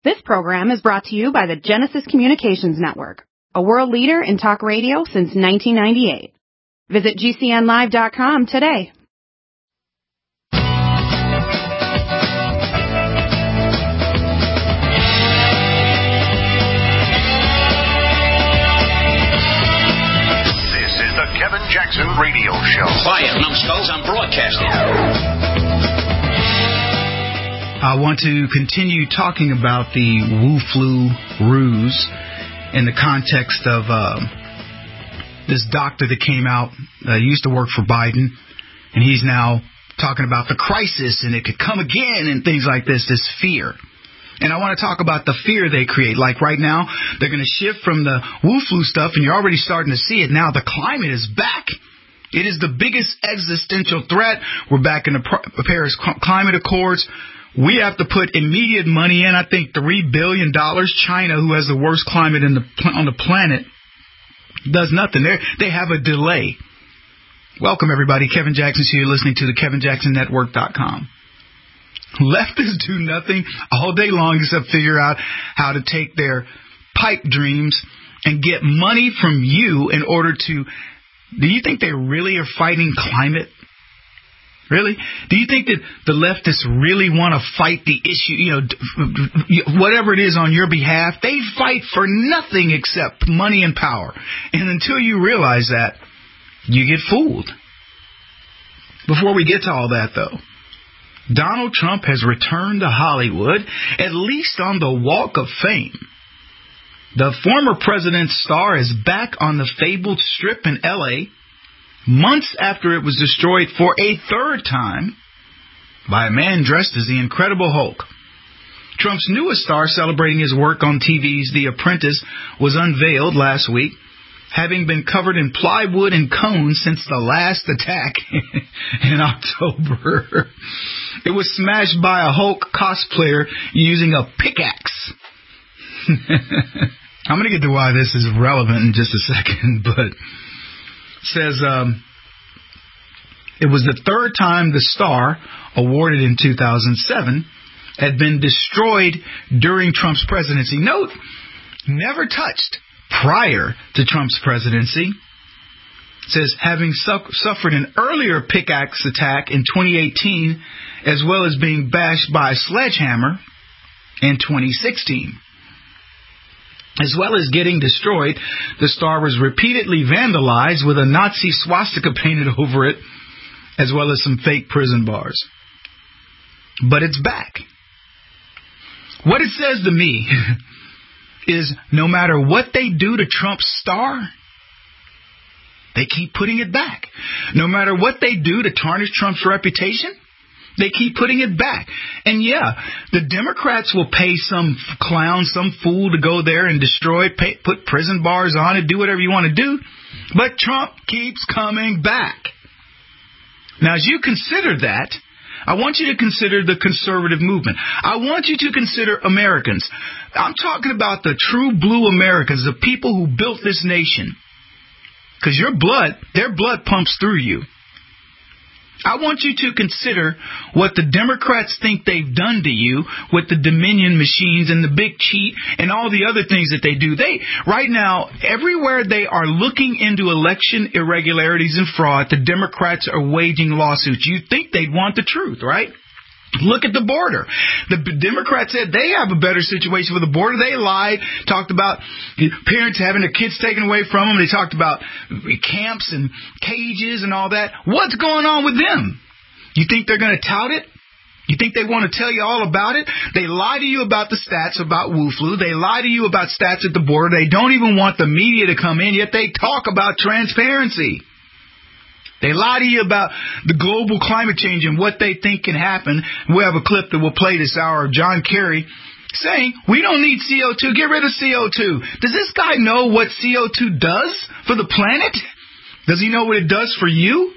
This program is brought to you by the Genesis Communications Network, a world leader in talk radio since 1998. Visit GCNlive.com today. This is the Kevin Jackson Radio Show. Quiet, numbskulls, I'm broadcasting. I want to continue talking about the Wu flu ruse in the context of this doctor that came out, used to work for Biden, and he's now talking about the crisis and it could come again and things like this fear. And I want to talk about the fear they create. Like right now, they're going to shift from the Wu flu stuff, and you're already starting to see it now. The climate is back. It is the biggest existential threat. We're back in the Paris Climate Accords. We have to put immediate money in. I think $3 billion. China, who has the worst climate on the planet, does nothing. They have a delay. Welcome, everybody. Kevin Jackson's here, listening to the KevinJacksonNetwork.com. Leftists do nothing all day long except figure out how to take their pipe dreams and get money from you in order to... Do you think they really are fighting climate? Really? Do you think that the leftists really want to fight the issue, whatever it is on your behalf? They fight for nothing except money and power. And until you realize that, you get fooled. Before we get to all that, though, Donald Trump has returned to Hollywood, at least on the Walk of Fame. The former president's star is back on the fabled Strip in L.A., months after it was destroyed for a third time by a man dressed as the Incredible Hulk. Trump's newest star, celebrating his work on TV's The Apprentice, was unveiled last week, having been covered in plywood and cones since the last attack in October. It was smashed by a Hulk cosplayer using a pickaxe. I'm going to get to why this is relevant in just a second, but... says it was the third time the star, awarded in 2007, had been destroyed during Trump's presidency. Note, never touched prior to Trump's presidency. Says having suffered an earlier pickaxe attack in 2018, as well as being bashed by a sledgehammer in 2016. As well as getting destroyed, the star was repeatedly vandalized with a Nazi swastika painted over it, as well as some fake prison bars. But it's back. What it says to me is no matter what they do to Trump's star, they keep putting it back. No matter what they do to tarnish Trump's reputation, they keep putting it back. And yeah, the Democrats will pay some clown, some fool to go there and destroy it, put prison bars on it, do whatever you want to do. But Trump keeps coming back. Now, as you consider that, I want you to consider the conservative movement. I want you to consider Americans. I'm talking about the true blue Americans, the people who built this nation. Because their blood pumps through you. I want you to consider what the Democrats think they've done to you with the Dominion machines and the big cheat and all the other things that they do. Right now, everywhere they are looking into election irregularities and fraud, the Democrats are waging lawsuits. You'd think they'd want the truth, right? Look at the border. The Democrats said they have a better situation with the border. They lied, talked about parents having their kids taken away from them. They talked about camps and cages and all that. What's going on with them? You think they're going to tout it? You think they want to tell you all about it? They lie to you about the stats about Wu flu. They lie to you about stats at the border. They don't even want the media to come in, yet they talk about transparency. They lie to you about the global climate change and what they think can happen. We have a clip that we'll play this hour of John Kerry saying, we don't need CO2, get rid of CO2. Does this guy know what CO2 does for the planet? Does he know what it does for you?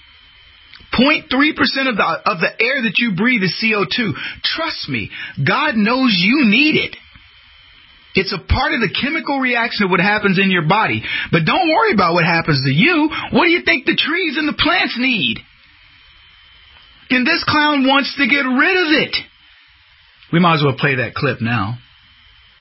0.3% of the air that you breathe is CO2. Trust me, God knows you need it. It's a part of the chemical reaction of what happens in your body. But don't worry about what happens to you. What do you think the trees and the plants need? And this clown wants to get rid of it. We might as well play that clip now.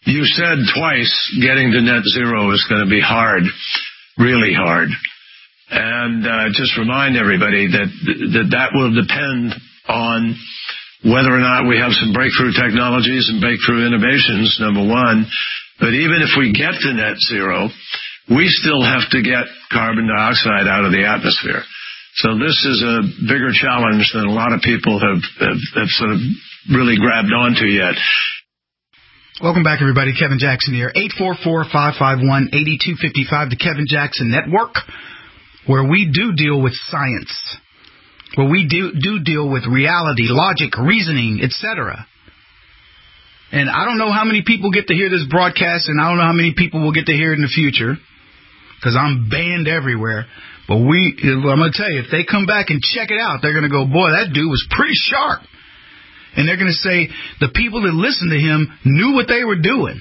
You said twice getting to net zero is going to be hard, really hard. And just remind everybody that will depend on whether or not we have some breakthrough technologies and breakthrough innovations, number one. But even if we get to net zero, we still have to get carbon dioxide out of the atmosphere. So this is a bigger challenge than a lot of people have sort of really grabbed onto yet. Welcome back, everybody. Kevin Jackson here. 844-551-8255, the Kevin Jackson Network, where we do deal with science, where we do deal with reality, logic, reasoning, etc. And I don't know how many people get to hear this broadcast, and I don't know how many people will get to hear it in the future, because I'm banned everywhere. But I'm going to tell you, if they come back and check it out, they're going to go, boy, that dude was pretty sharp. And they're going to say the people that listened to him knew what they were doing.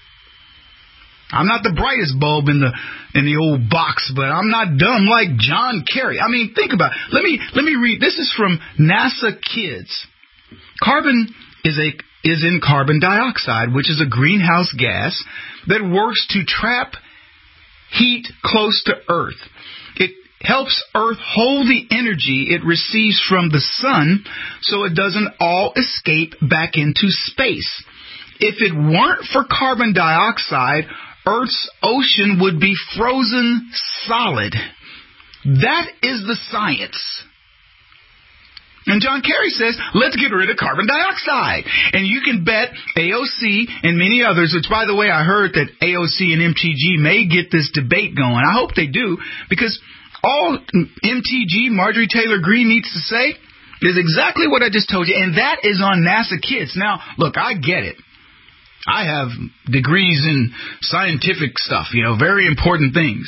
I'm not the brightest bulb in the old box, but I'm not dumb like John Kerry. I mean, think about it. Let me read. This is from NASA Kids. Carbon is in carbon dioxide, which is a greenhouse gas that works to trap heat close to Earth. It helps Earth hold the energy it receives from the sun so it doesn't all escape back into space. If it weren't for carbon dioxide, Earth's ocean would be frozen solid. That is the science. And John Kerry says, let's get rid of carbon dioxide. And you can bet AOC and many others, which, by the way, I heard that AOC and MTG may get this debate going. I hope they do, because all MTG, Marjorie Taylor Greene, needs to say is exactly what I just told you, and that is on NASA Kids. Now, look, I get it. I have degrees in scientific stuff, very important things.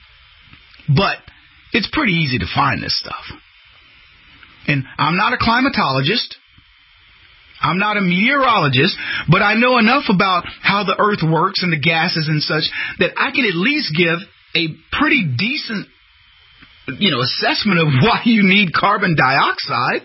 But it's pretty easy to find this stuff. And I'm not a climatologist. I'm not a meteorologist, but I know enough about how the Earth works and the gases and such that I can at least give a pretty decent assessment of why you need carbon dioxide.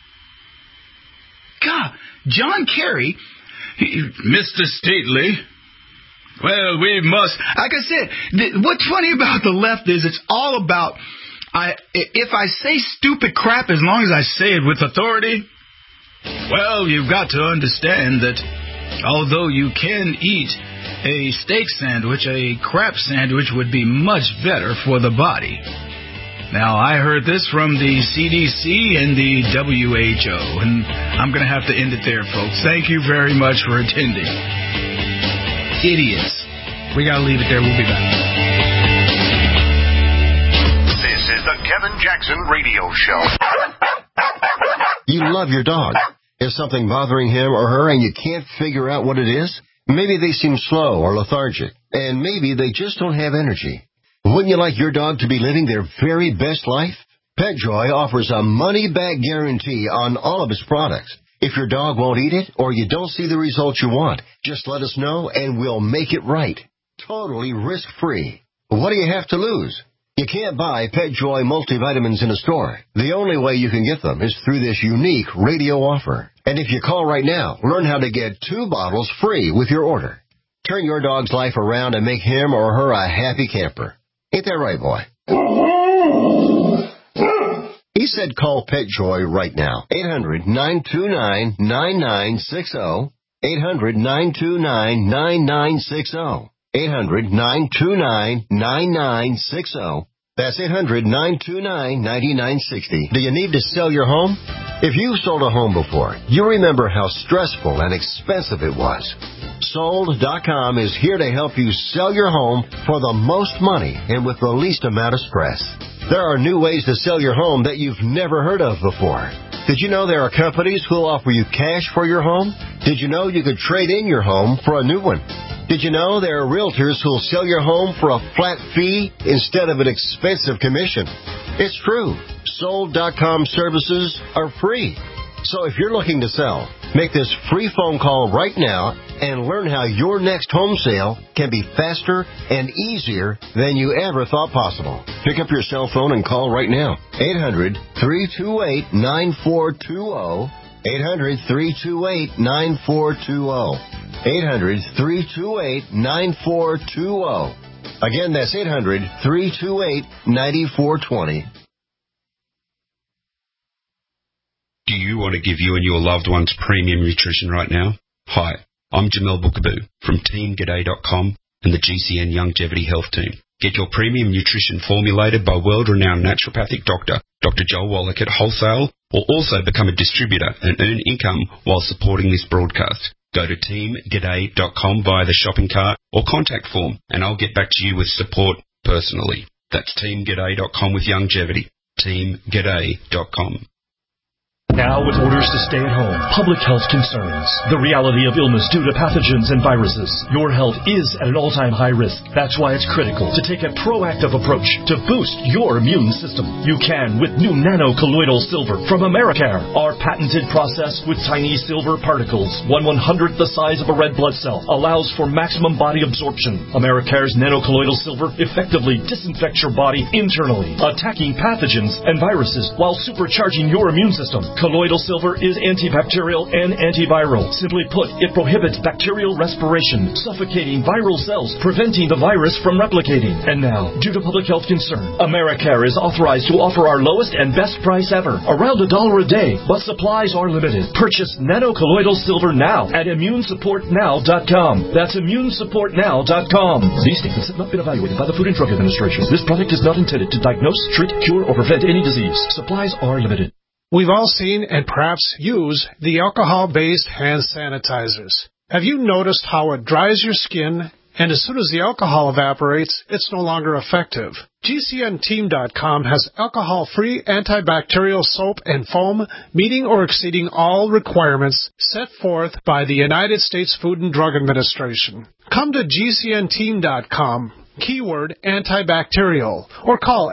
God, John Kerry, Mr. Stately, well, we must, like I said, what's funny about the left is it's all about, if I say stupid crap, as long as I say it with authority, well, you've got to understand that although you can eat a steak sandwich, a crap sandwich would be much better for the body. Now, I heard this from the CDC and the WHO, and I'm going to have to end it there, folks. Thank you very much for attending. Idiots. We got to leave it there. We'll be back. This is the Kevin Jackson Radio Show. You love your dog. Is something bothering him or her and you can't figure out what it is? Maybe they seem slow or lethargic, and maybe they just don't have energy. Wouldn't you like your dog to be living their very best life? PetJoy offers a money-back guarantee on all of its products. If your dog won't eat it or you don't see the results you want, just let us know and we'll make it right. Totally risk-free. What do you have to lose? You can't buy PetJoy multivitamins in a store. The only way you can get them is through this unique radio offer. And if you call right now, learn how to get 2 bottles free with your order. Turn your dog's life around and make him or her a happy camper. Ain't that right, boy? He said call PetJoy right now. 800-929-9960. 800-929-9960. 800-929-9960. That's 800-929-9960. Do you need to sell your home? If you sold a home before, you remember how stressful and expensive it was. Sold.com is here to help you sell your home for the most money and with the least amount of stress. There are new ways to sell your home that you've never heard of before. Did you know there are companies who will offer you cash for your home? Did you know you could trade in your home for a new one? Did you know there are realtors who will sell your home for a flat fee instead of an expensive commission? It's true. Sold.com services are free. So if you're looking to sell, make this free phone call right now and learn how your next home sale can be faster and easier than you ever thought possible. Pick up your cell phone and call right now. 800-328-9420. 800-328-9420. 800-328-9420. Again, that's 800-328-9420. Do you want to give you and your loved ones premium nutrition right now? Hi, I'm Jamel Bookaboo from TeamGaday.com and the GCN Longevity Health Team. Get your premium nutrition formulated by world-renowned naturopathic doctor, Dr. Joel Wallach at wholesale, or also become a distributor and earn income while supporting this broadcast. Go to TeamGaday.com via the shopping cart or contact form, and I'll get back to you with support personally. That's TeamGaday.com with longevity. TeamGaday.com. Now with orders to stay at home, public health concerns, the reality of illness due to pathogens and viruses, your health is at an all-time high risk. That's why it's critical to take a proactive approach to boost your immune system. You can with new nano-colloidal silver from Americare. Our patented process with tiny silver particles, 1/100th the size of a red blood cell, allows for maximum body absorption. Americare's nano-colloidal silver effectively disinfects your body internally, attacking pathogens and viruses while supercharging your immune system. Colloidal silver is antibacterial and antiviral. Simply put, it prohibits bacterial respiration, suffocating viral cells, preventing the virus from replicating. And now, due to public health concern, Americare is authorized to offer our lowest and best price ever, around $1 a day, but supplies are limited. Purchase nano-colloidal silver now at ImmuneSupportNow.com. That's ImmuneSupportNow.com. These statements have not been evaluated by the Food and Drug Administration. This product is not intended to diagnose, treat, cure, or prevent any disease. Supplies are limited. We've all seen and perhaps use the alcohol-based hand sanitizers. Have you noticed how it dries your skin, and as soon as the alcohol evaporates, it's no longer effective? GCNteam.com has alcohol-free antibacterial soap and foam meeting or exceeding all requirements set forth by the United States Food and Drug Administration. Come to GCNteam.com. Keyword antibacterial, or call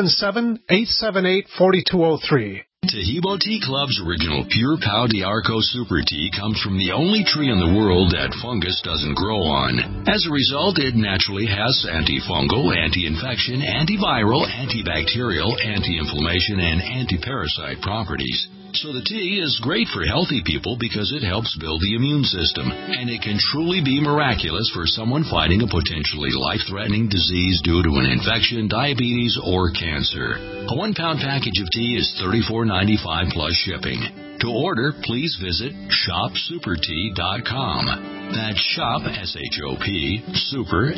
877-878-4203. Tahibo Tea Club's original Pure Pau d'Arco Super Tea comes from the only tree in the world that fungus doesn't grow on. As a result, it naturally has antifungal, anti-infection, antiviral, antibacterial, anti-inflammation, and anti-parasite properties. So the tea is great for healthy people because it helps build the immune system, and it can truly be miraculous for someone fighting a potentially life-threatening disease due to an infection, diabetes, or cancer. A 1-pound package of tea is $34.95 plus shipping. To order, please visit shopsupertea.com. That's shop, S-H-O-P, super,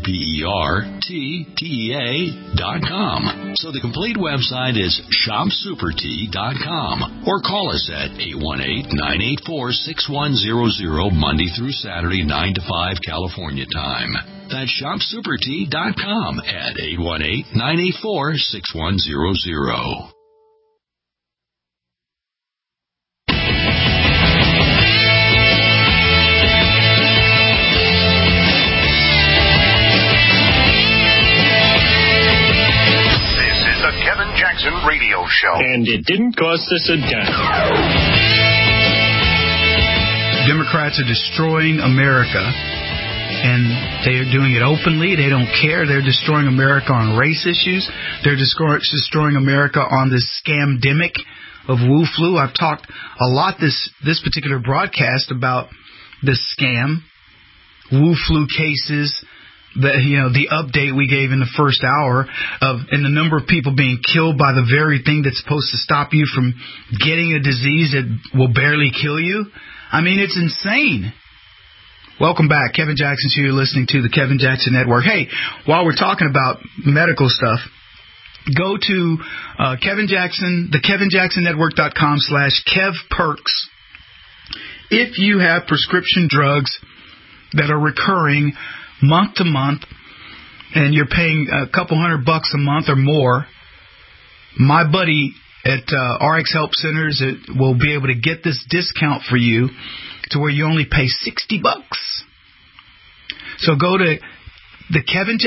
SUPERTEA.com. So the complete website is shopsupertea.com. Or call us at 818-984-6100 Monday through Saturday, 9 to 5 California time. That's shopsupertea.com at 818-984-6100. Kevin Jackson Radio Show. And it didn't cost us a dime. Democrats are destroying America, and they are doing it openly. They don't care. They're destroying America on race issues. They're destroying America on this scamdemic of Wu Flu. I've talked a lot this particular broadcast about this scam, Wu Flu cases, the update we gave in the first hour and the number of people being killed by the very thing that's supposed to stop you from getting a disease that will barely kill you. I mean, it's insane. Welcome back. Kevin Jackson here. You're listening to the Kevin Jackson Network. Hey, while we're talking about medical stuff, go to Kevin Jackson, the KevinJacksonNetwork.com/KevPerks. If you have prescription drugs that are recurring month to month, and you're paying a couple $100 a month or more, my buddy at RX Help Centers will be able to get this discount for you to where you only pay $60. So go to the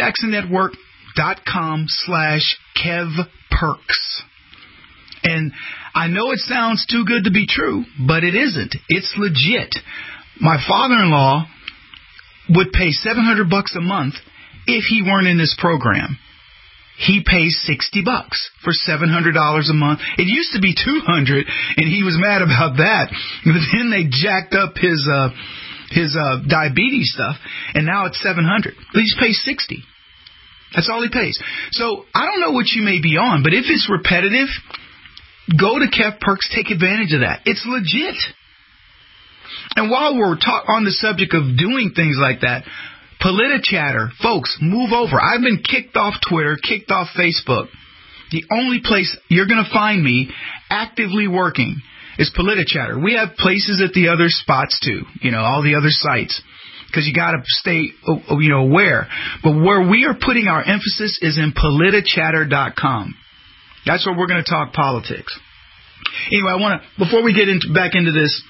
KevinJacksonNetwork.com/KevPerks. And I know it sounds too good to be true, but it isn't. It's legit. My father-in-law would pay $700 a month if he weren't in this program. He pays $60 for $700 a month. It used to be $200, and he was mad about that. But then they jacked up his his diabetes stuff, and now it's $700. But he pays $60. That's all he pays. So I don't know what you may be on, but if it's repetitive, go to Kev Perks. Take advantage of that. It's legit. And while we're on the subject of doing things like that, PolitiChatter, folks, move over. I've been kicked off Twitter, kicked off Facebook. The only place you're going to find me actively working is PolitiChatter. We have places at the other spots too, all the other sites, because you got to stay, aware. But where we are putting our emphasis is in PolitiChatter.com. That's where we're going to talk politics. Anyway, I want to, before we get back into this,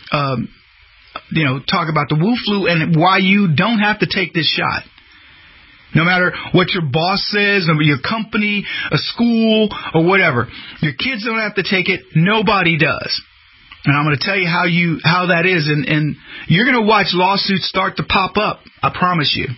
talk about the Wu flu and why you don't have to take this shot. No matter what your boss says, or your company, a school, or whatever. Your kids don't have to take it. Nobody does. And I'm going to tell you how that is. And you're going to watch lawsuits start to pop up. I promise you.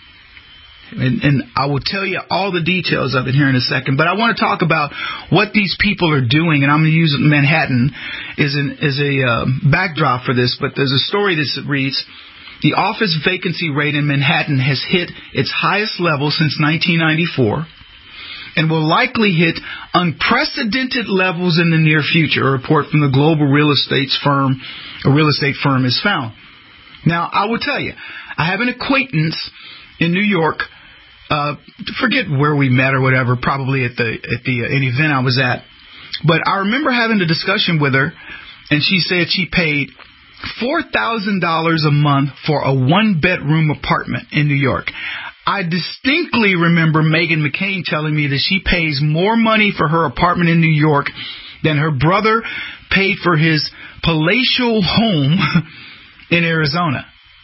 And I will tell you all the details of it here in a second. But I want to talk about what these people are doing. And I'm going to use Manhattan as a backdrop for this. But there's a story that reads, the office vacancy rate in Manhattan has hit its highest level since 1994 and will likely hit unprecedented levels in the near future, a report from the global real estate firm has found. Now, I will tell you, I have an acquaintance in New York, forget where we met or whatever, probably at an event I was at, but I remember having a discussion with her, and she said she paid $4,000 a month for a one-bedroom apartment in New York. I distinctly remember Meghan McCain telling me that she pays more money for her apartment in New York than her brother paid for his palatial home in Arizona.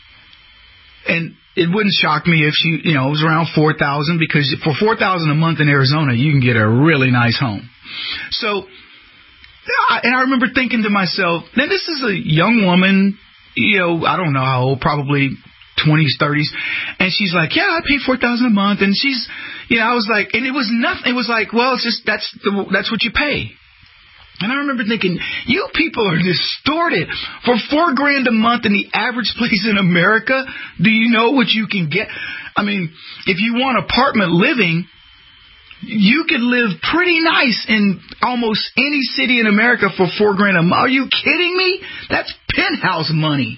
And it wouldn't shock me if she, it was around $4,000, because for $4,000 a month in Arizona, you can get a really nice home. So, and I remember thinking to myself, now this is a young woman, I don't know how old, probably 20s, 30s. And she's like, yeah, I pay $4,000 a month. And she's, I was like, and it was nothing. It was like, well, it's just, that's what you pay. And I remember thinking, you people are distorted. For $4,000 a month in the average place in America, do you know what you can get? I mean, if you want apartment living, you could live pretty nice in almost any city in America for $4,000 a month. Are you kidding me? That's penthouse money.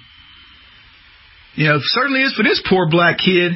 It certainly is for this poor black kid.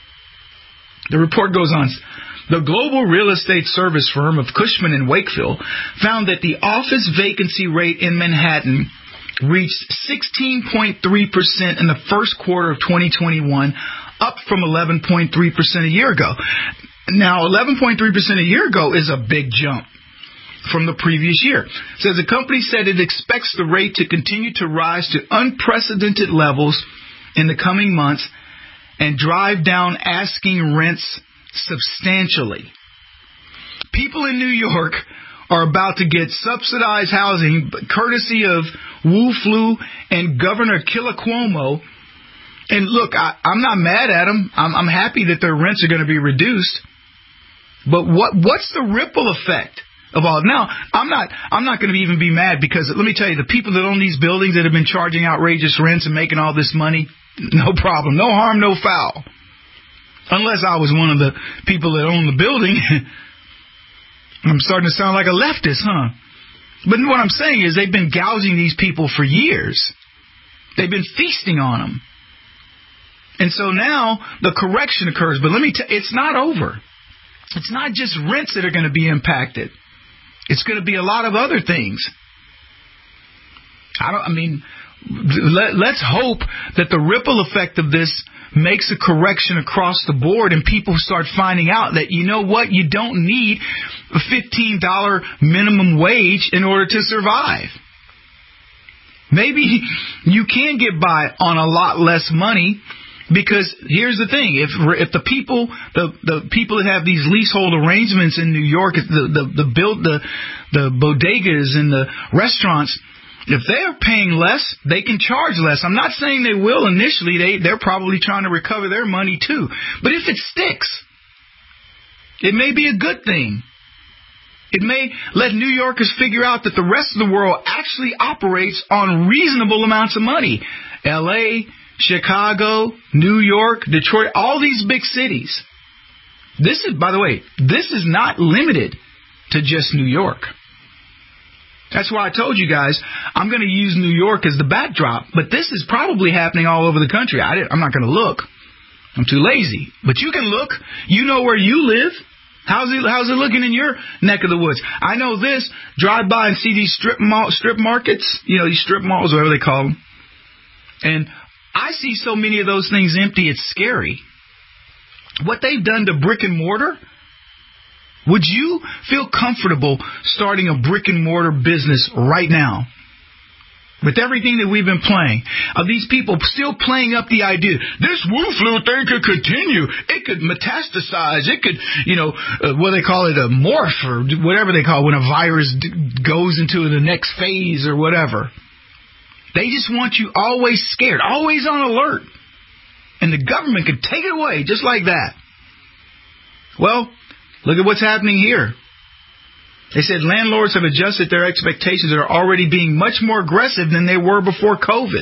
The report goes on. The global real estate service firm of Cushman & Wakefield found that the office vacancy rate in Manhattan reached 16.3% in the first quarter of 2021, up from 11.3% a year ago. Now, 11.3% a year ago is a big jump from the previous year. It says the company said it expects the rate to continue to rise to unprecedented levels in the coming months and drive down asking rents substantially. People in New York are about to get subsidized housing courtesy of Wu Flu and Governor Killer Cuomo. And look, I'm not mad at them. I'm happy that their rents are going to be reduced. But what's the ripple effect of all? Now, I'm not going to even be mad, because let me tell you, the people that own these buildings that have been charging outrageous rents and making all this money, no problem, no harm, no foul. Unless I was one of the people that own the building. I'm starting to sound like a leftist, huh? But what I'm saying is they've been gouging these people for years. They've been feasting on them. And so now the correction occurs. But let me tell you, it's not over. It's not just rents that are going to be impacted. It's going to be a lot of other things. Let's hope that the ripple effect of this makes a correction across the board and people start finding out that, you know what, you don't need a $15 minimum wage in order to survive. Maybe you can get by on a lot less money, because here's the thing: if the people that have these leasehold arrangements in New York, the bodegas and the restaurants, if they're paying less, they can charge less. I'm not saying they will initially. They're probably trying to recover their money too. But if it sticks, it may be a good thing. It may let New Yorkers figure out that the rest of the world actually operates on reasonable amounts of money. L.A., Chicago, New York, Detroit, all these big cities. This is, by the way, this is not limited to just New York. That's why I told you guys I'm going to use New York as the backdrop, but this is probably happening all over the country. I'm not going to look. I'm too lazy. But you can look. You know where you live. How's it looking in your neck of the woods? I know this. Drive by and see these strip markets, these strip malls, whatever they call them. And I see so many of those things empty, it's scary. What they've done to brick and mortar, would you feel comfortable starting a brick and mortar business right now? With everything that we've been playing, of these people still playing up the idea, this Wu flu thing could continue. It could metastasize. It could, what they call it, a morph or whatever they call it, when a virus goes into the next phase or whatever. They just want you always scared, always on alert. And the government could take it away just like that. Well, look at what's happening here. They said landlords have adjusted their expectations and are already being much more aggressive than they were before COVID.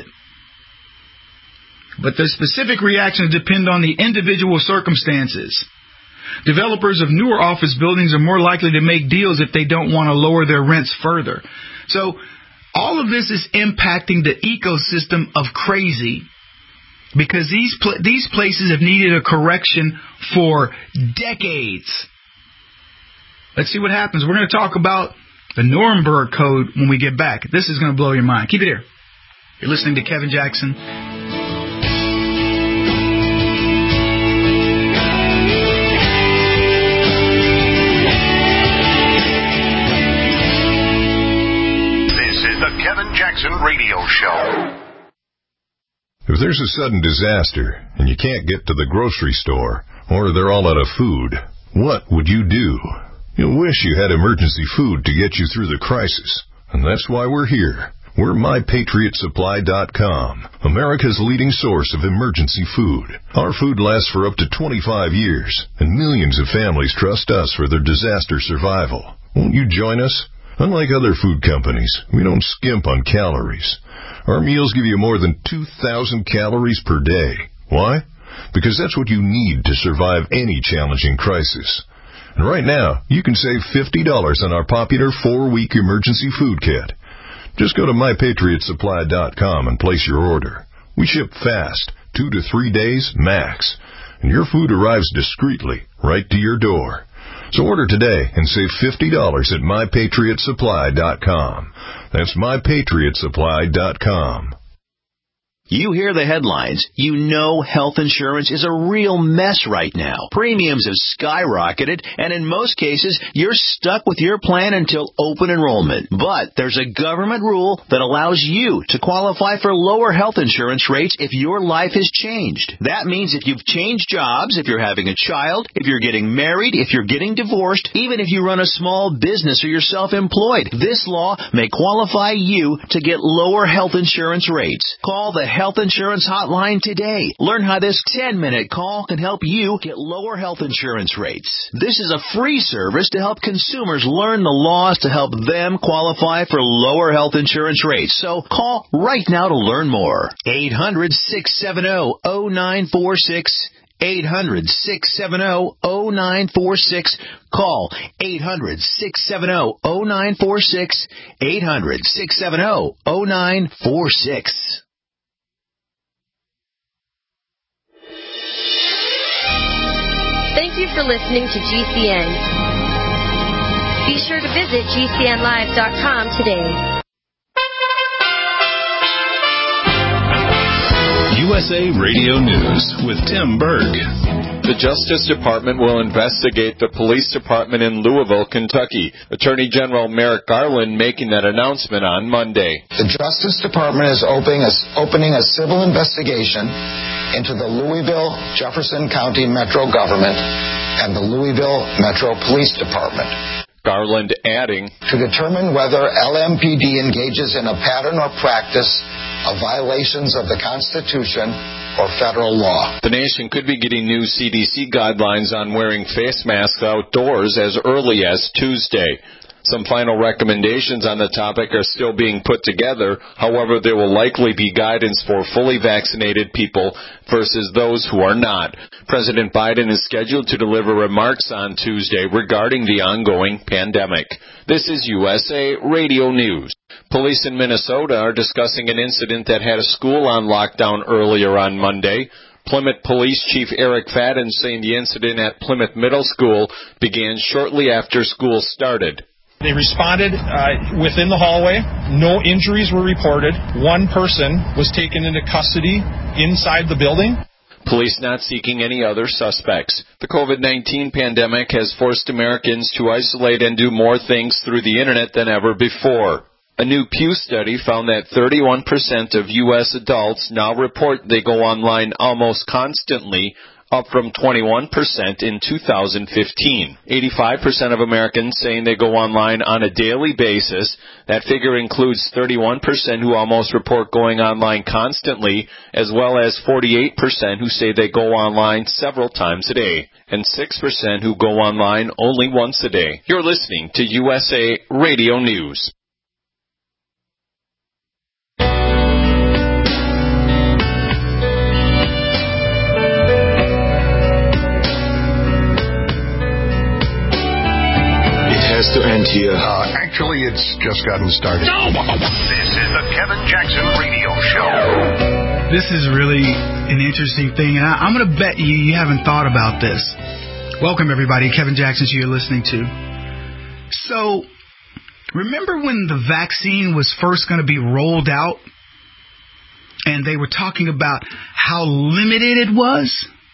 But the specific reactions depend on the individual circumstances. Developers of newer office buildings are more likely to make deals if they don't want to lower their rents further. So all of this is impacting the ecosystem of crazy because these places have needed a correction for decades. Let's see what happens. We're going to talk about the Nuremberg Code when we get back. This is going to blow your mind. Keep it here. You're listening to Kevin Jackson. This is the Kevin Jackson Radio Show. If there's a sudden disaster and you can't get to the grocery store or they're all out of food, what would you do? You'll wish you had emergency food to get you through the crisis. And that's why we're here. We're MyPatriotSupply.com, America's leading source of emergency food. Our food lasts for up to 25 years, and millions of families trust us for their disaster survival. Won't you join us? Unlike other food companies, we don't skimp on calories. Our meals give you more than 2,000 calories per day. Why? Because that's what you need to survive any challenging crisis. And right now, you can save $50 on our popular 4-week emergency food kit. Just go to MyPatriotSupply.com and place your order. We ship fast, 2 to 3 days max, and your food arrives discreetly right to your door. So order today and save $50 at MyPatriotSupply.com. That's MyPatriotSupply.com. You hear the headlines. You know health insurance is a real mess right now. Premiums have skyrocketed, and in most cases, you're stuck with your plan until open enrollment. But there's a government rule that allows you to qualify for lower health insurance rates if your life has changed. That means if you've changed jobs, if you're having a child, if you're getting married, if you're getting divorced, even if you run a small business or you're self-employed, this law may qualify you to get lower health insurance rates. Call the Health Insurance Hotline today. Learn how this 10-minute call can help you get lower health insurance rates. This is a free service to help consumers learn the laws to help them qualify for lower health insurance rates. So call right now to learn more. 800-670-0946. 800-670-0946. Call 800-670-0946. 800-670-0946. Thank you for listening to GCN. Be sure to visit GCNlive.com today. USA Radio News with Tim Berg. The Justice Department will investigate the police department in Louisville, Kentucky. Attorney General Merrick Garland making that announcement on Monday. The Justice Department is opening a civil investigation into the Louisville, Jefferson County Metro Government and the Louisville Metro Police Department. Garland adding, to determine whether LMPD engages in a pattern or practice of violations of the Constitution or federal law. The nation could be getting new CDC guidelines on wearing face masks outdoors as early as Tuesday. Some final recommendations on the topic are still being put together. However, there will likely be guidance for fully vaccinated people versus those who are not. President Biden is scheduled to deliver remarks on Tuesday regarding the ongoing pandemic. This is USA Radio News. Police in Minnesota are discussing an incident that had a school on lockdown earlier on Monday. Plymouth Police Chief Eric Fadden saying the incident at Plymouth Middle School began shortly after school started. They responded within the hallway. No injuries were reported. One person was taken into custody inside the building. Police not seeking any other suspects. The COVID-19 pandemic has forced Americans to isolate and do more things through the internet than ever before. A new Pew study found that 31% of U.S. adults now report they go online almost constantly, up from 21% in 2015. 85% of Americans saying they go online on a daily basis. That figure includes 31% who almost report going online constantly, as well as 48% who say they go online several times a day, and 6% who go online only once a day. You're listening to USA Radio News. Has to end here. Actually, it's just gotten started. This is the Kevin Jackson Radio Show. This is really an interesting thing, and I'm going to bet you haven't thought about this. Welcome, everybody. Kevin Jackson, you're listening to. So, remember when the vaccine was first going to be rolled out, and they were talking about how limited it was?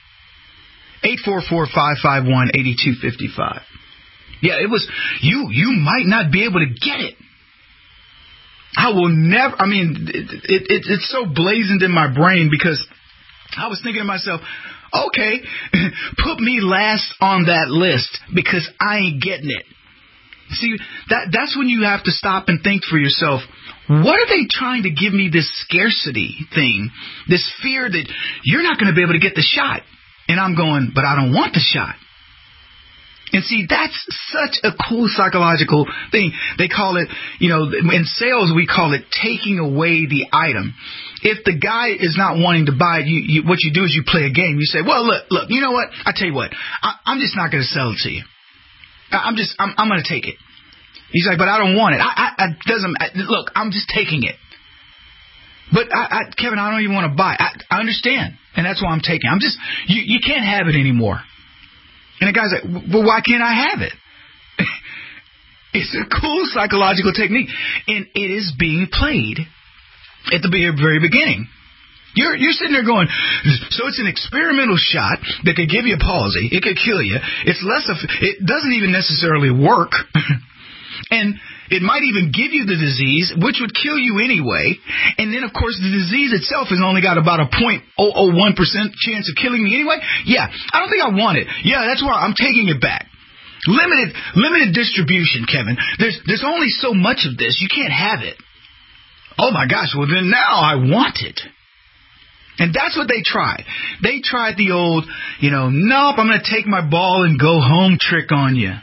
844-551-8255. Yeah, it was, you might not be able to get it. I will never, it's so blazoned in my brain because I was thinking to myself, okay, put me last on that list because I ain't getting it. See, that's when you have to stop and think for yourself, what are they trying to give me this scarcity thing, this fear that you're not going to be able to get the shot? And I'm going, but I don't want the shot. And see, that's such a cool psychological thing. They call it, in sales, we call it taking away the item. If the guy is not wanting to buy it, what you do is you play a game. You say, well, look, you know what? I tell you what, I'm just not going to sell it to you. I'm going to take it. He's like, but I don't want it. Look, I'm just taking it. But Kevin, I don't even want to buy it. I understand. And that's why I'm taking it. You can't have it anymore. And the guy's like, well, why can't I have it? It's a cool psychological technique. And it is being played at the very beginning. You're sitting there going, so it's an experimental shot that could give you a palsy. It could kill you. It doesn't even necessarily work. And it might even give you the disease, which would kill you anyway. And then, of course, the disease itself has only got about a 0.001% chance of killing me anyway. Yeah, I don't think I want it. Yeah, that's why I'm taking it back. Limited distribution, Kevin. There's only so much of this. You can't have it. Oh, my gosh. Well, then now I want it. And that's what they tried. They tried the old, nope, I'm going to take my ball and go home trick on you.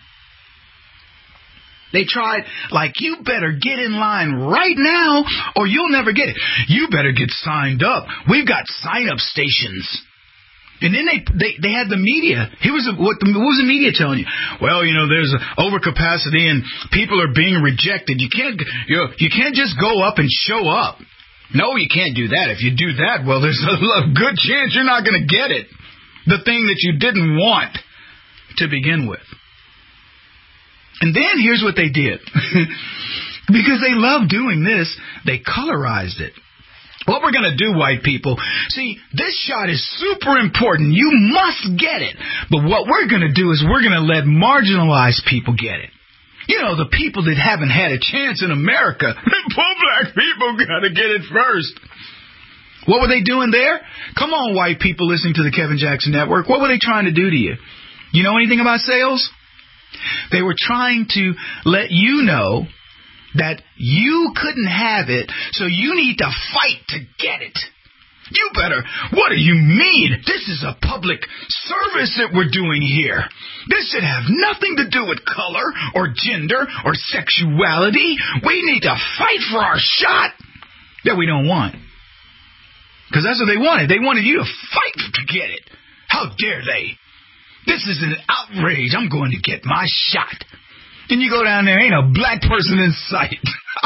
They tried, you better get in line right now or you'll never get it. You better get signed up. We've got sign-up stations. And then they had the media. What was the media telling you? Well, there's overcapacity and people are being rejected. You can't just go up and show up. No, you can't do that. If you do that, well, there's a good chance you're not going to get it. The thing that you didn't want to begin with. And then here's what they did. Because they love doing this, they colorized it. What we're going to do, white people, see, this shot is super important. You must get it. But what we're going to do is we're going to let marginalized people get it. The people that haven't had a chance in America. Poor black people got to get it first. What were they doing there? Come on, white people listening to the Kevin Jackson Network. What were they trying to do to you? You know anything about sales? They were trying to let you know that you couldn't have it, so you need to fight to get it. You better. What do you mean? This is a public service that we're doing here. This should have nothing to do with color or gender or sexuality. We need to fight for our shot that we don't want. Because that's what they wanted. They wanted you to fight to get it. How dare they? This is an outrage. I'm going to get my shot. And you go down there, ain't a black person in sight.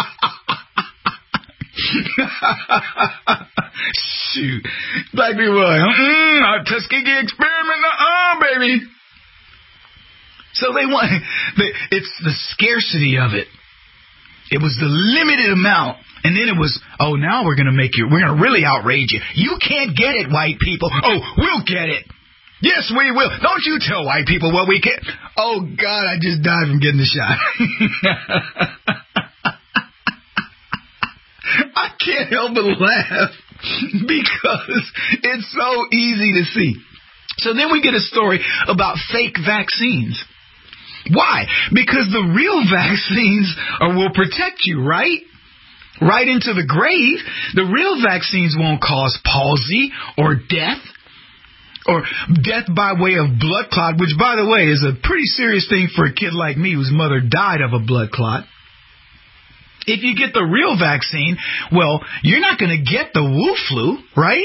Shoot. Black people are like, Tuskegee experiment, baby. So they want, it's the scarcity of it. It was the limited amount. And then it was, now we're going to really outrage you. You can't get it, white people. Oh, we'll get it. Yes, we will. Don't you tell white people what we can. Oh, God, I just died from getting the shot. I can't help but laugh because it's so easy to see. So then we get a story about fake vaccines. Why? Because the real vaccines will protect you, right? Right into the grave. The real vaccines won't cause palsy or death by way of blood clot, which, by the way, is a pretty serious thing for a kid like me whose mother died of a blood clot. If you get the real vaccine, well, you're not going to get the Wu flu, right?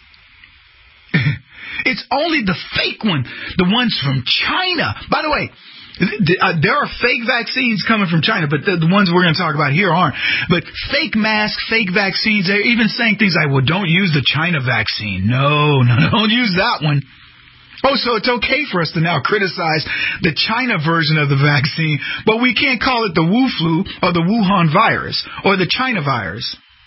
It's only the fake one, the ones from China. By the way, there are fake vaccines coming from China, but the ones we're going to talk about here aren't. But fake masks, fake vaccines, they're even saying things like, well, don't use the China vaccine. No, don't use that one. Oh, so it's okay for us to now criticize the China version of the vaccine, but we can't call it the Wu flu or the Wuhan virus or the China virus.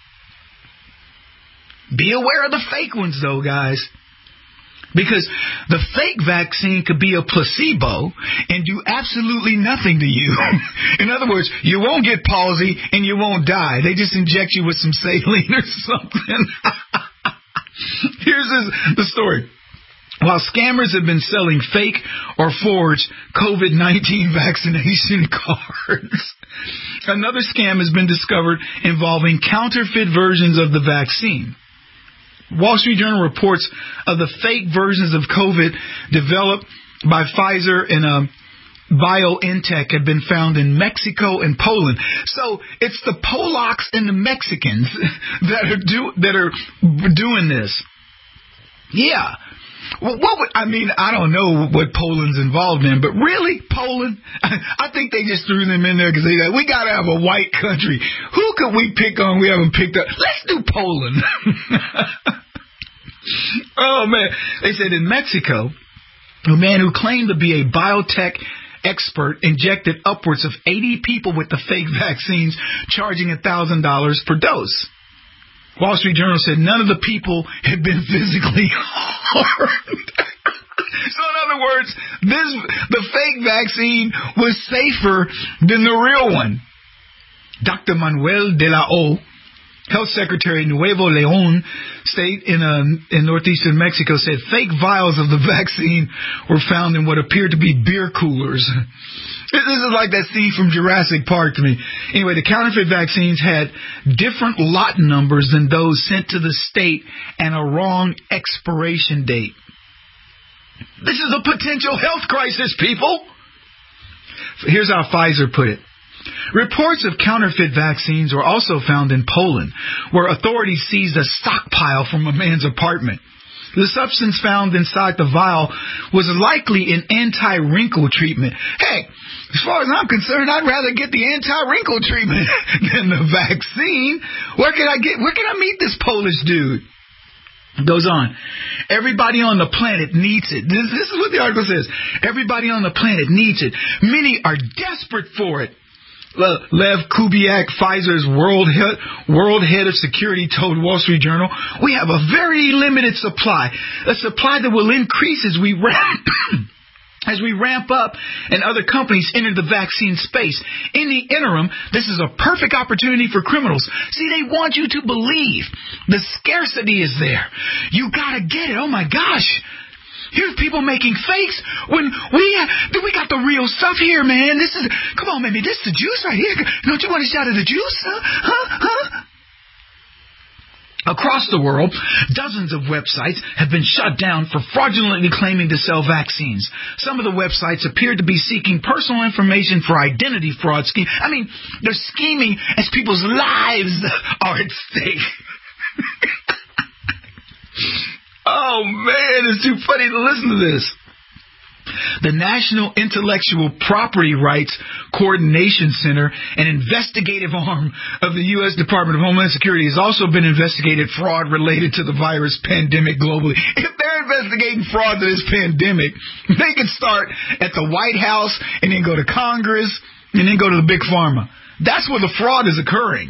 Be aware of the fake ones, though, guys. Because the fake vaccine could be a placebo and do absolutely nothing to you. In other words, you won't get palsy and you won't die. They just inject you with some saline or something. Here's the story. While scammers have been selling fake or forged COVID-19 vaccination cards, another scam has been discovered involving counterfeit versions of the vaccine. Wall Street Journal reports of the fake versions of COVID developed by Pfizer and BioNTech have been found in Mexico and Poland. So it's the Polacks and the Mexicans that are doing this. Yeah. Well, I don't know what Poland's involved in, but really, Poland? I think they just threw them in there because they said, we got to have a white country. Who could we pick on we haven't picked up? Let's do Poland. Oh, man. They said in Mexico, a man who claimed to be a biotech expert injected upwards of 80 people with the fake vaccines, charging $1,000 per dose. Wall Street Journal said none of the people had been physically harmed. So in other words, the fake vaccine was safer than the real one. Dr. Manuel de la O, Health Secretary in Nuevo León State in northeastern Mexico, said fake vials of the vaccine were found in what appeared to be beer coolers. This is like that scene from Jurassic Park to me. Anyway, the counterfeit vaccines had different lot numbers than those sent to the state and a wrong expiration date. This is a potential health crisis, people. Here's how Pfizer put it. Reports of counterfeit vaccines were also found in Poland, where authorities seized a stockpile from a man's apartment. The substance found inside the vial was likely an anti-wrinkle treatment. Hey, as far as I'm concerned, I'd rather get the anti-wrinkle treatment than the vaccine. Where can I meet this Polish dude? It goes on. Everybody on the planet needs it. This is what the article says. Everybody on the planet needs it. Many are desperate for it. Lev Kubiak, Pfizer's world head of security, told Wall Street Journal, we have a very limited supply, a supply that will increase as we ramp up and other companies enter the vaccine space. In the interim, this is a perfect opportunity for criminals. See, they want you to believe the scarcity is there. You gotta get it. Oh my gosh. Here's people making fakes when we got the real stuff here, man. Come on, baby, this is the juice right here. Don't you want a shot of the juice? Huh? Across the world, dozens of websites have been shut down for fraudulently claiming to sell vaccines. Some of the websites appear to be seeking personal information for identity fraud scheme. I mean, they're scheming as people's lives are at stake. Oh, man, it's too funny to listen to this. The National Intellectual Property Rights Coordination Center, an investigative arm of the U.S. Department of Homeland Security, has also been investigating fraud related to the virus pandemic globally. If they're investigating fraud to this pandemic, they can start at the White House and then go to Congress and then go to the big pharma. That's where the fraud is occurring.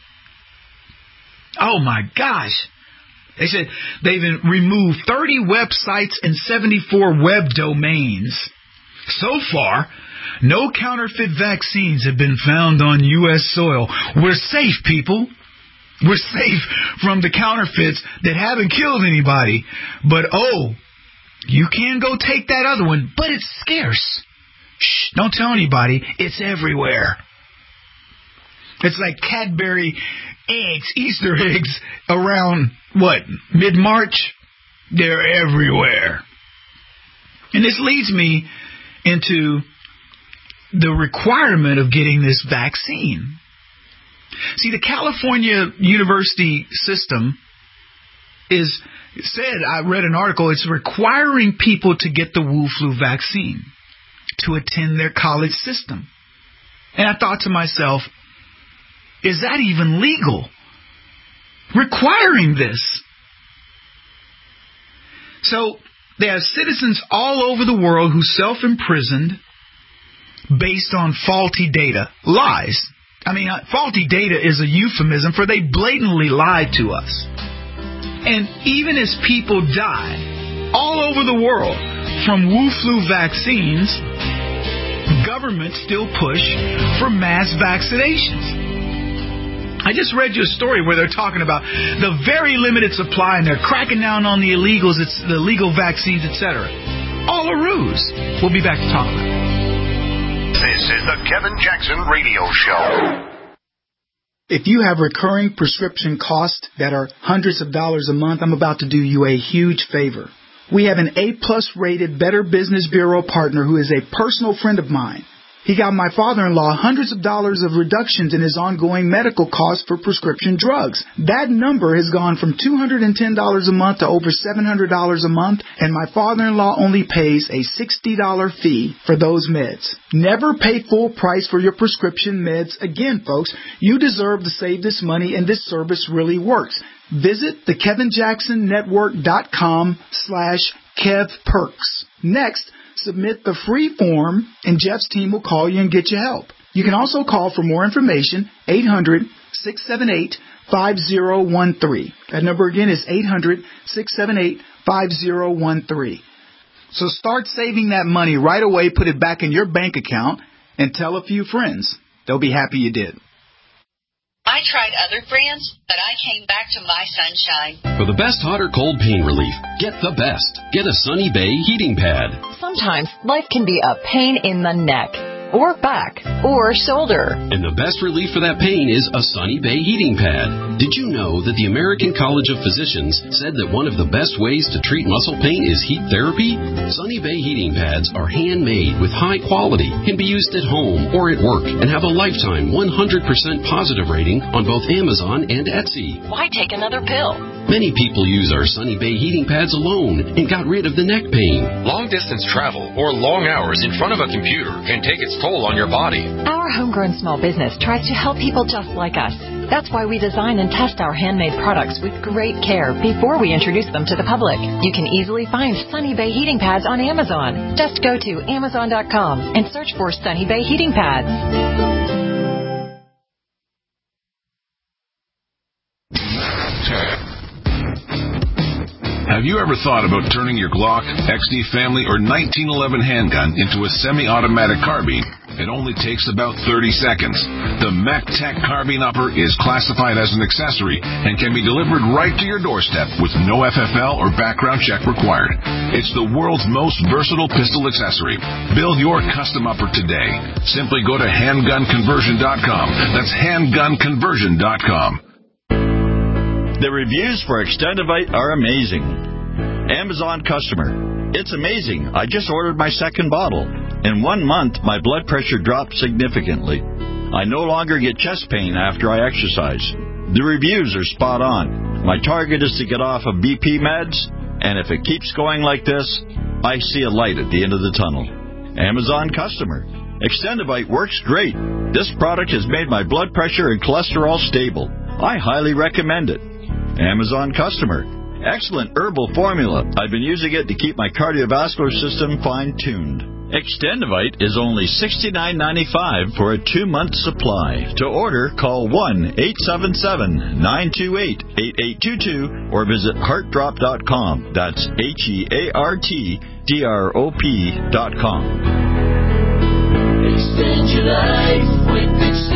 Oh, my gosh. They said they've removed 30 websites and 74 web domains. So far, no counterfeit vaccines have been found on U.S. soil. We're safe, people. We're safe from the counterfeits that haven't killed anybody. But, you can go take that other one, but it's scarce. Shh, don't tell anybody. It's everywhere. It's like Cadbury eggs, Easter eggs, around, mid-March? They're everywhere. And this leads me into the requirement of getting this vaccine. See, the California university system I read an article, it's requiring people to get the Wu flu vaccine to attend their college system. And I thought to myself, is that even legal? Requiring this. So there are citizens all over the world who self-imprisoned based on faulty data. Lies. I mean, faulty data is a euphemism for they blatantly lied to us. And even as people die all over the world from Wu flu vaccines, governments still push for mass vaccinations. I just read you a story where they're talking about the very limited supply and they're cracking down on the illegals, it's the illegal vaccines, etc. All a ruse. We'll be back to talk about it. This is the Kevin Jackson Radio Show. If you have recurring prescription costs that are hundreds of dollars a month, I'm about to do you a huge favor. We have an A-plus rated Better Business Bureau partner who is a personal friend of mine. He got my father-in-law hundreds of dollars of reductions in his ongoing medical costs for prescription drugs. That number has gone from $210 a month to over $700 a month, and my father-in-law only pays a $60 fee for those meds. Never pay full price for your prescription meds again, folks. You deserve to save this money, and this service really works. Visit thekevinjacksonnetwork.com/KevPerks. Next, submit the free form, and Jeff's team will call you and get you help. You can also call for more information, 800-678-5013. That number again is 800-678-5013. So start saving that money right away, put it back in your bank account, and tell a few friends. They'll be happy you did. I tried other brands, but I came back to My Sunshine. For the best hot or cold pain relief, get the best. Get a Sunny Bay heating pad. Sometimes life can be a pain in the neck, or back, or shoulder. And the best relief for that pain is a Sunny Bay heating pad. Did you know that the American College of Physicians said that one of the best ways to treat muscle pain is heat therapy? Sunny Bay heating pads are handmade with high quality, can be used at home or at work, and have a lifetime 100% positive rating on both Amazon and Etsy. Why take another pill? Many people use our Sunny Bay heating pads alone and got rid of the neck pain. Long-distance travel or long hours in front of a computer can take its toll on your body. Our homegrown small business tries to help people just like us. That's why we design and test our handmade products with great care before we introduce them to the public. You can easily find Sunny Bay heating pads on Amazon. Just go to Amazon.com and search for Sunny Bay heating pads. Have you ever thought about turning your Glock, XD Family, or 1911 handgun into a semi-automatic carbine? It only takes about 30 seconds. The MacTac Carbine Upper is classified as an accessory and can be delivered right to your doorstep with no FFL or background check required. It's the world's most versatile pistol accessory. Build your custom upper today. Simply go to handgunconversion.com. That's handgunconversion.com. The reviews for Extendivite are amazing. Amazon customer. It's amazing. I just ordered my second bottle. In 1 month, my blood pressure dropped significantly. I no longer get chest pain after I exercise. The reviews are spot on. My target is to get off of BP meds, and if it keeps going like this, I see a light at the end of the tunnel. Amazon customer. Extendivite works great. This product has made my blood pressure and cholesterol stable. I highly recommend it. Amazon customer. Excellent herbal formula. I've been using it to keep my cardiovascular system fine-tuned. Extendivite is only $69.95 for a 2-month supply. To order, call 1-877-928-8822 or visit heartdrop.com. That's HEARTDROP.com. Extend your life with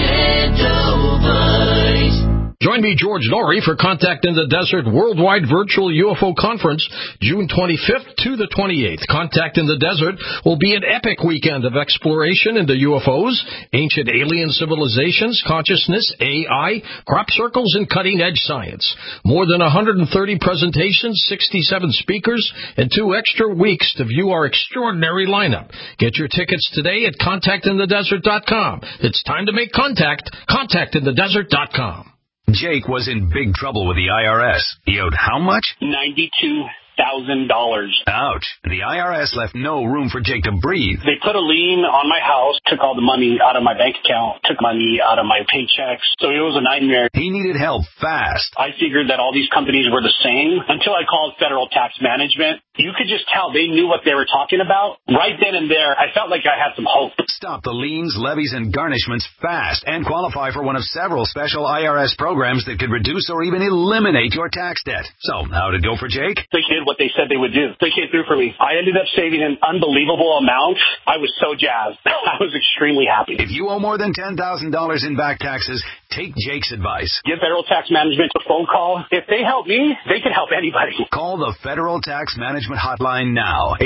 Extendivite. Join me, George Norrie, for Contact in the Desert Worldwide Virtual UFO Conference, June 25th to the 28th. Contact in the Desert will be an epic weekend of exploration into UFOs, ancient alien civilizations, consciousness, AI, crop circles, and cutting-edge science. More than 130 presentations, 67 speakers, and 2 extra weeks to view our extraordinary lineup. Get your tickets today at contactinthedesert.com. It's time to make contact. Contactinthedesert.com. Jake was in big trouble with the IRS. He owed how much? $92,000. Ouch. The IRS left no room for Jake to breathe. They put a lien on my house, took all the money out of my bank account, took money out of my paychecks. So it was a nightmare. He needed help fast. I figured that all these companies were the same until I called Federal Tax Management. You could just tell they knew what they were talking about. Right then and there, I felt like I had some hope. Stop the liens, levies, and garnishments fast and qualify for one of several special IRS programs that could reduce or even eliminate your tax debt. So, how did it go for Jake? They did what they said they would do. They came through for me. I ended up saving an unbelievable amount. I was so jazzed. I was extremely happy. If you owe more than $10,000 in back taxes, take Jake's advice. Give Federal Tax Management a phone call. If they help me, they can help anybody. Call the Federal Tax Management hotline now.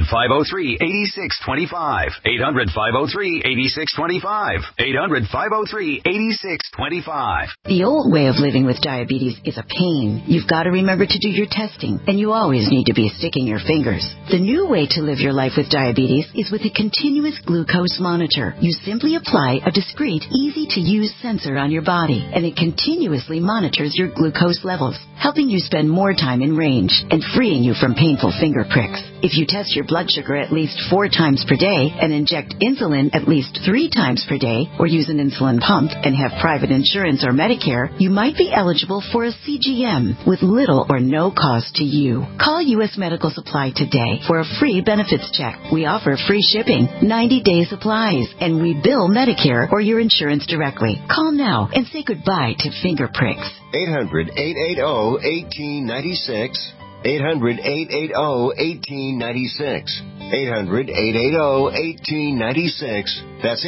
800-503-8625. 800-503-8625. 800-503-8625. The old way of living with diabetes is a pain. You've got to remember to do your testing, and you always need to be sticking your fingers. The new way to live your life with diabetes is with a continuous glucose monitor. You simply apply a discreet, easy-to-use sensor on your body, and it continuously monitors your glucose levels, helping you spend more time in range and freeing you from painful finger pricks. If you test your blood sugar at least 4 times per day and inject insulin at least 3 times per day, or use an insulin pump and have private insurance or Medicare, you might be eligible for a CGM with little or no cost to you. Call U.S. Medical Supply today for a free benefits check. We offer free shipping, 90-day supplies, and we bill Medicare or your insurance directly. Call now and say goodbye to finger pricks. 800-880-1896. 800-880-1896. 800-880-1896. That's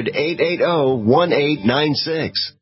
800-880-1896.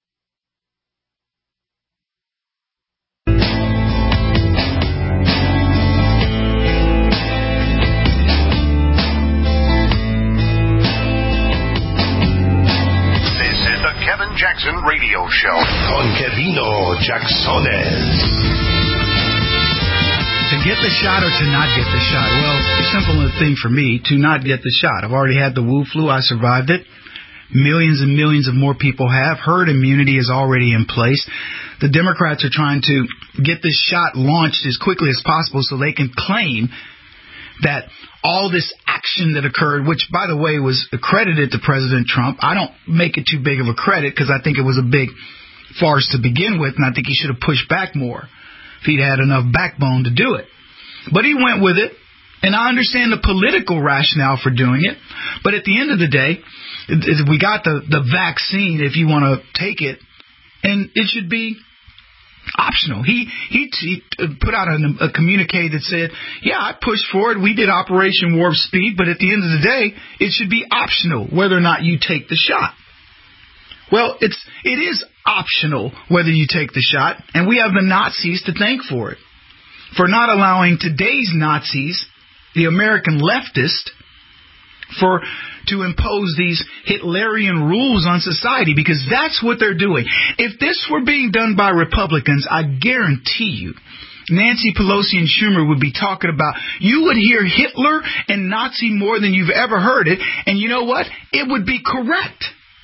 This is the Kevin Jackson Radio Show. Con Kevino Jacksones. To get the shot or to not get the shot? Well, it's a simple thing for me to not get the shot. I've already had the Wu flu. I survived it. Millions and millions of more people have. Herd immunity is already in place. The Democrats are trying to get this shot launched as quickly as possible so they can claim that all this action that occurred, which, by the way, was accredited to President Trump. I don't make it too big of a credit because I think it was a big farce to begin with, and I think he should have pushed back more if he'd had enough backbone to do it. But he went with it, and I understand the political rationale for doing it. But at the end of the day, we got the vaccine if you want to take it, and it should be optional. He put out a communique that said, yeah, I pushed for it. We did Operation Warp Speed, but at the end of the day, it should be optional whether or not you take the shot. Well, it is optional whether you take the shot, and we have the Nazis to thank for it, for not allowing today's Nazis, the American leftist, to impose these Hitlerian rules on society, because that's what they're doing. If this were being done by Republicans, I guarantee you, Nancy Pelosi and Schumer would be talking about, you would hear Hitler and Nazi more than you've ever heard it, and you know what? It would be correct.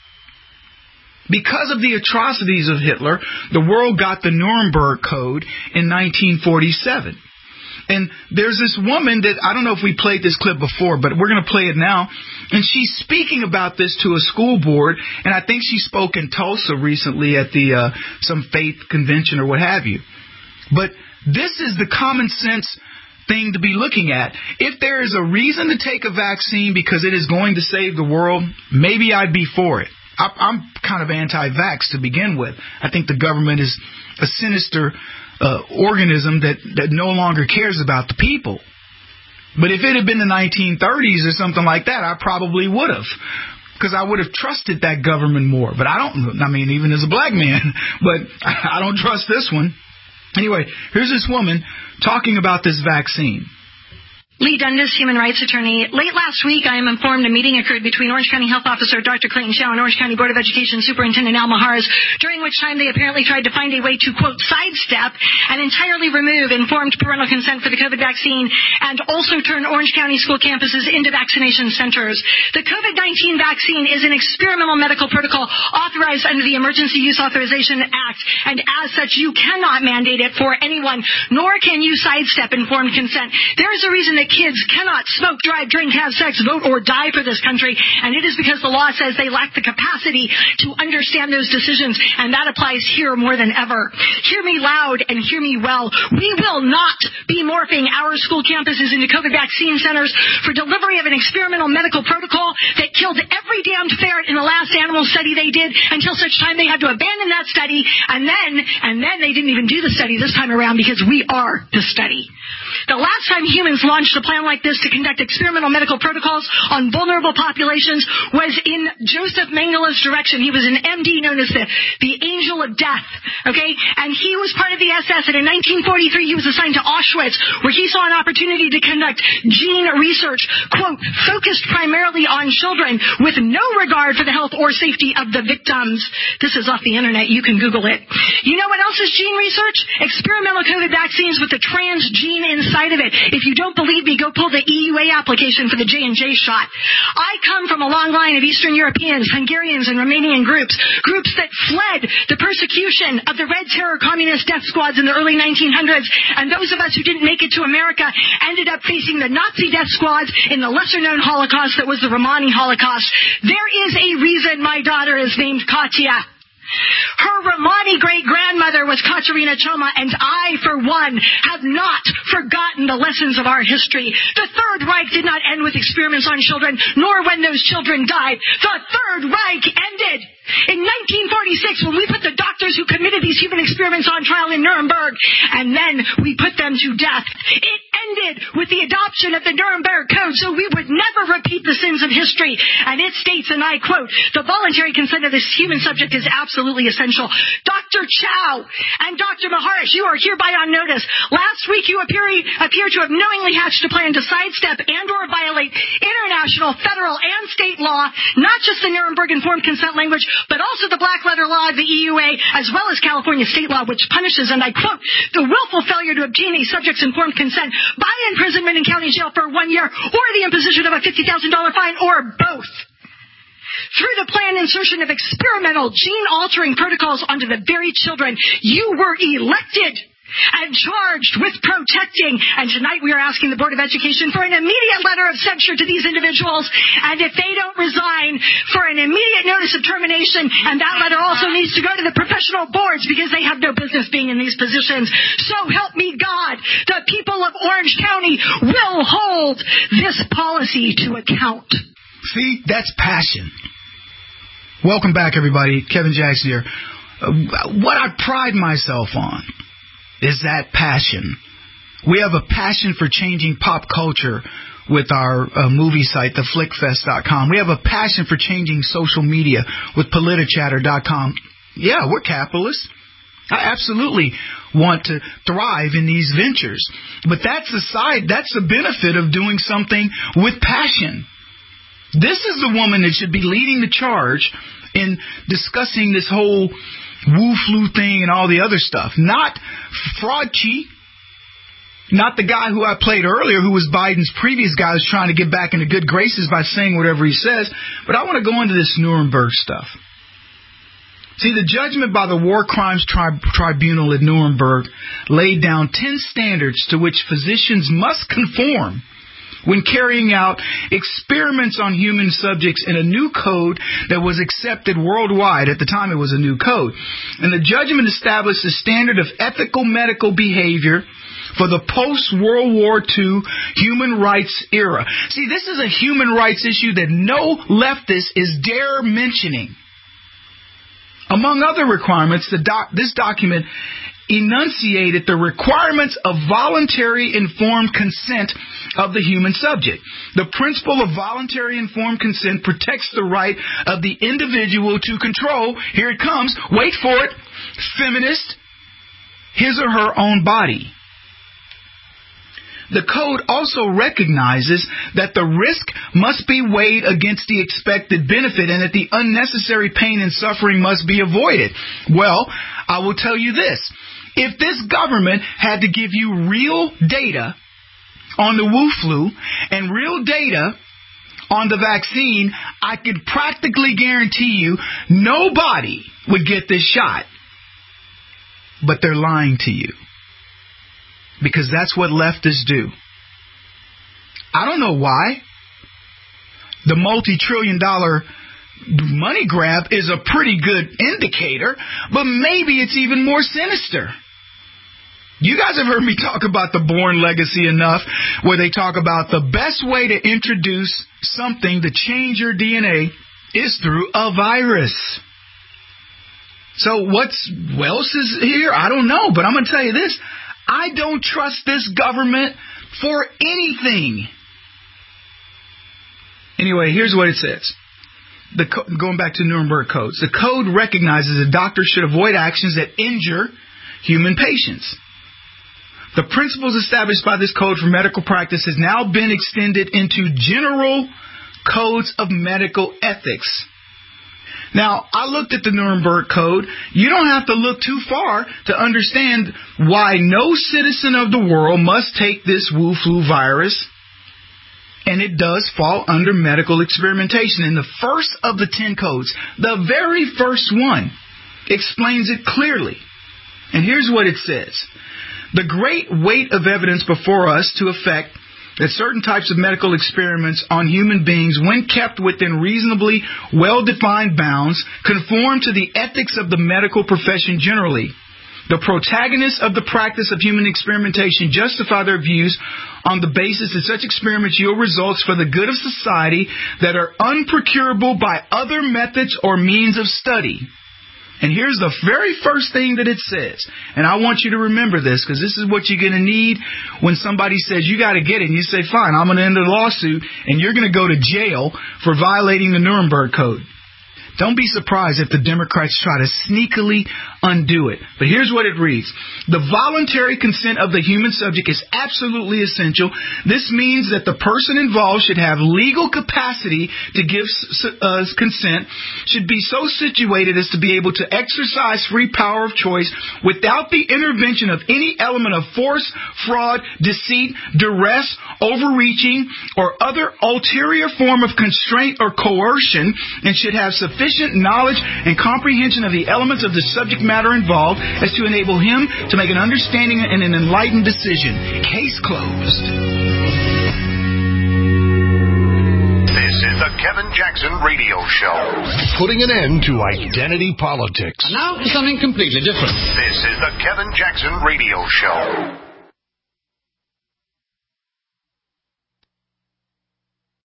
Because of the atrocities of Hitler, the world got the Nuremberg Code in 1947. And there's this woman that, I don't know if we played this clip before, but we're going to play it now. And she's speaking about this to a school board, and I think she spoke in Tulsa recently at the some faith convention or what have you. But this is the common sense thing to be looking at. If there is a reason to take a vaccine because it is going to save the world, maybe I'd be for it. I'm kind of anti-vax to begin with. I think the government is a sinister organism that no longer cares about the people. But if it had been the 1930s or something like that, I probably would have, because I would have trusted that government more. But even as a black man, but I don't trust this one. Anyway, here's this woman talking about this vaccine. Lee Dundas, human rights attorney. Late last week, I am informed a meeting occurred between Orange County Health Officer Dr. Clayton Chow and Orange County Board of Education Superintendent Al Maharas, during which time they apparently tried to find a way to, quote, sidestep and entirely remove informed parental consent for the COVID vaccine and also turn Orange County school campuses into vaccination centers. The COVID-19 vaccine is an experimental medical protocol authorized under the Emergency Use Authorization Act, and as such, you cannot mandate it for anyone, nor can you sidestep informed consent. There is a reason that kids cannot smoke, drive, drink, have sex, vote, or die for this country, and it is because the law says they lack the capacity to understand those decisions, and that applies here more than ever. Hear me loud and hear me well. We will not be morphing our school campuses into COVID vaccine centers for delivery of an experimental medical protocol that killed every damned ferret in the last animal study they did, until such time they had to abandon that study, and then they didn't even do the study this time around, because we are the study. The last time humans launched a plan like this to conduct experimental medical protocols on vulnerable populations was in Joseph Mengele's direction. He was an MD known as the Angel of Death, okay? And he was part of the SS, and in 1943 he was assigned to Auschwitz, where he saw an opportunity to conduct gene research, quote, focused primarily on children with no regard for the health or safety of the victims. This is off the internet. You can Google it. You know what else is gene research? Experimental COVID vaccines with the trans gene inside of it. If you don't believe me, go pull the EUA application for the J&J shot. I come from a long line of Eastern Europeans, Hungarians, and Romanian groups that fled the persecution of the Red Terror communist death squads in the early 1900s, and those of us who didn't make it to America ended up facing the Nazi death squads in the lesser-known Holocaust that was the Romani Holocaust. There is a reason my daughter is named Katya. Her Romani great-grandmother was Katerina Choma, and I, for one, have not forgotten the lessons of our history. The Third Reich did not end with experiments on children, nor when those children died. The Third Reich ended in 1946, when we put the doctors who committed these human experiments on trial in Nuremberg, and then we put them to death. It ended with the adoption of the Nuremberg Code, so we would never repeat the sins of history. And it states, and I quote, the voluntary consent of this human subject is absolutely essential. Dr. Chow and Dr. Maharas, you are hereby on notice. Last week you appear to have knowingly hatched a plan to sidestep and or violate international, federal, and state law, not just the Nuremberg informed consent language, but also the black letter law of the EUA, as well as California state law, which punishes, and I quote, the willful failure to obtain a subject's informed consent by imprisonment in county jail for 1 year, or the imposition of a $50,000 fine, or both. Through the planned insertion of experimental gene-altering protocols onto the very children you were elected and charged with protecting. And tonight we are asking the Board of Education for an immediate letter of censure to these individuals. And if they don't resign, for an immediate notice of termination. And that letter also needs to go to the professional boards, because they have no business being in these positions. So help me God, the people of Orange County will hold this policy to account. See, that's passion. Welcome back, everybody. Kevin Jackson here. What I pride myself on is that passion. We have a passion for changing pop culture with our movie site, theflickfest.com. We have a passion for changing social media with politichatter.com. Yeah, we're capitalists. I absolutely want to thrive in these ventures. But that's the benefit of doing something with passion. This is the woman that should be leading the charge in discussing this whole Wu-flu thing and all the other stuff. Not Fauci, not the guy who I played earlier who was Biden's previous guy who's trying to get back into good graces by saying whatever he says. But I want to go into this Nuremberg stuff. See, the judgment by the War Crimes Tribunal at Nuremberg laid down 10 standards to which physicians must conform when carrying out experiments on human subjects in a new code that was accepted worldwide. At the time, it was a new code. And the judgment established a standard of ethical medical behavior for the post-World War II human rights era. See, this is a human rights issue that no leftist is dare mentioning. Among other requirements, this document enunciated the requirements of voluntary informed consent of the human subject. The principle of voluntary informed consent protects the right of the individual to control, here it comes, wait for it, feminist, his or her own body. The code also recognizes that the risk must be weighed against the expected benefit and that the unnecessary pain and suffering must be avoided. Well, I will tell you this. If this government had to give you real data on the Wu-flu and real data on the vaccine, I could practically guarantee you nobody would get this shot. But they're lying to you. Because that's what leftists do. I don't know why. The multi-trillion-dollar money grab is a pretty good indicator, but maybe it's even more sinister. You guys have heard me talk about the Bourne legacy enough, where they talk about the best way to introduce something to change your DNA is through a virus. So what else is here? I don't know, but I'm going to tell you this. I don't trust this government for anything. Anyway, here's what it says. Going back to Nuremberg codes. The code recognizes that doctors should avoid actions that injure human patients. The principles established by this code for medical practice has now been extended into general codes of medical ethics. Now, I looked at the Nuremberg Code. You don't have to look too far to understand why no citizen of the world must take this Wu-flu virus. And it does fall under medical experimentation. And the first of the 10 codes, the very first one, explains it clearly. And here's what it says. The great weight of evidence before us to effect that certain types of medical experiments on human beings, when kept within reasonably well-defined bounds, conform to the ethics of the medical profession generally. The protagonists of the practice of human experimentation justify their views on the basis that such experiments yield results for the good of society that are unprocurable by other methods or means of study. And here's the very first thing that it says. And I want you to remember this, because this is what you're going to need when somebody says, you got to get it. And you say, fine, I'm going to end the lawsuit, and you're going to go to jail for violating the Nuremberg Code. Don't be surprised if the Democrats try to sneakily undo it. But here's what it reads. The voluntary consent of the human subject is absolutely essential. This means that the person involved should have legal capacity to give consent, should be so situated as to be able to exercise free power of choice without the intervention of any element of force, fraud, deceit, duress, overreaching, or other ulterior form of constraint or coercion, and should have sufficient knowledge and comprehension of the elements of the subject matter involved as to enable him to make an understanding and an enlightened decision. Case closed. This is the Kevin Jackson Radio Show. Putting an end to identity politics. And now something completely different. This is the Kevin Jackson Radio Show.